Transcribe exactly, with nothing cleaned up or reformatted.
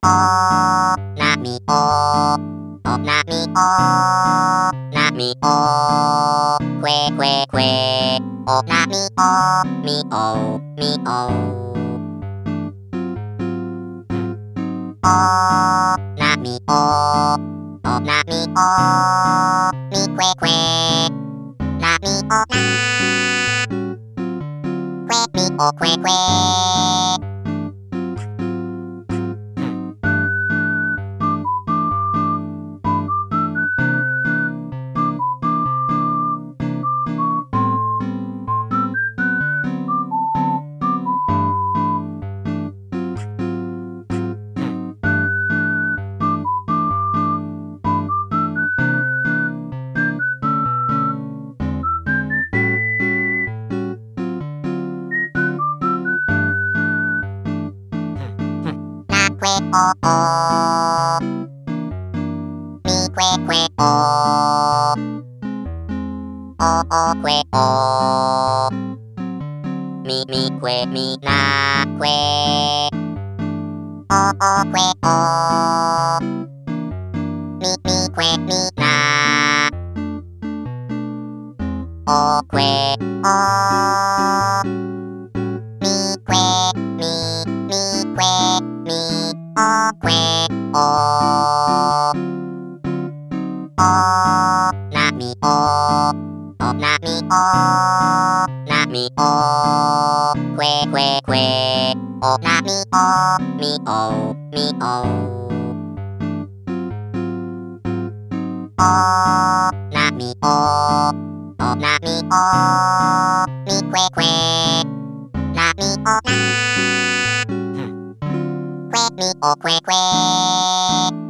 なみおおなみおなみおくえくえくえおなみおみおみおおなみおおなみおみくえくえなみおなくえみおくえくえなくえおおみくえくえおおおくえおみみくえみなくえおおくえおみみくえみなおくえおみくえみみくえみおくえおおなみおおなみおなみおくえくえくえおなみおみおみおおなみおおなみおみくえくえなみおなくえみおくえくえ